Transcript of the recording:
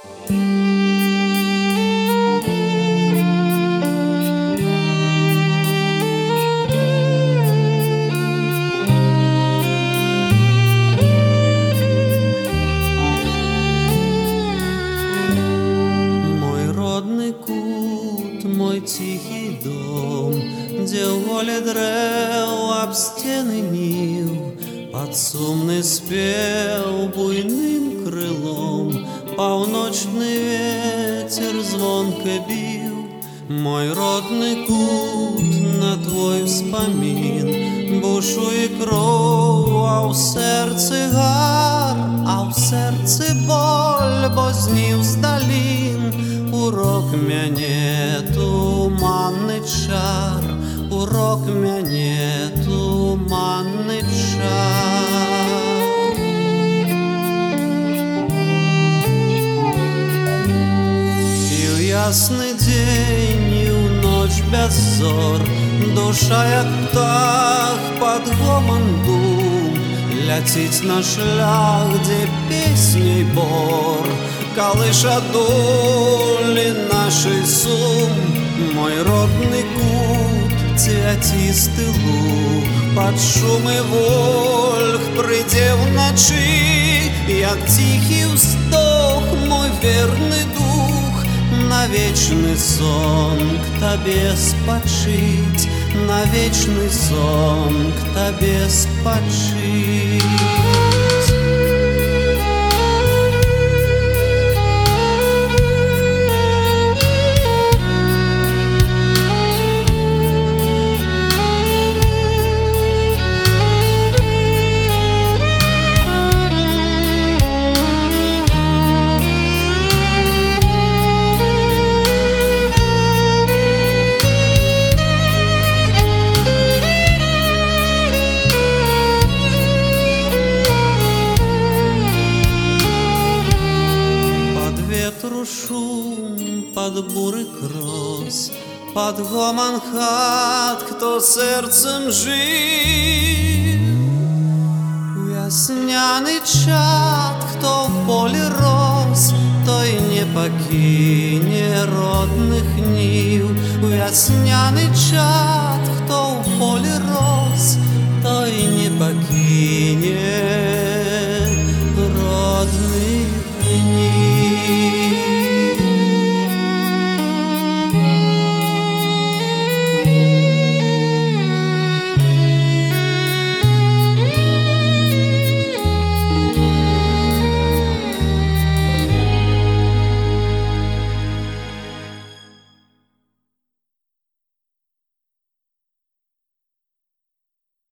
Мой тихий дом, где в воле древ об стены нил под сумный спев буйным крылом полночный ветер звонко бил. Мой родный кут, на твой вспомин бушує кров, а у серці гар, а у серці боль, бо з днів з долін урок мяне туманный чар, урок мяне туманный чар. И в ясный день, и в ночь без зор душа, як птах, под гомон дум ляціць на шлях, где песней бор колыша доли нашей сум. Мой родный кут, цвятистый луг, под шумы вольх прыйдзе вночы, як тихий вздох мой верный дух, на вечный сон к тебе спочить, на вечный сон к тебе спочить. Шум, под бурый крос, под гомон хат, кто сердцем жив. Весняный чад, кто в поле рос, той не покине родных нив. Весняный чад, кто в поле рос, той не покине